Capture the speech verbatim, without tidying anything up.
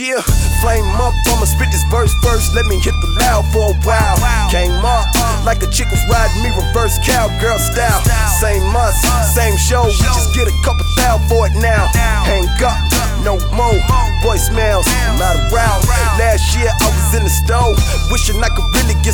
Yeah, flame up, I'ma spit this verse first. Let me hit the loud for a while. Came up like a chick was riding me reverse cowgirl style. Same us, same show, we just get a couple thou for it now. Hang up, no more voicemails, I'm out of route. Last year I was in the stove, wishing I could really get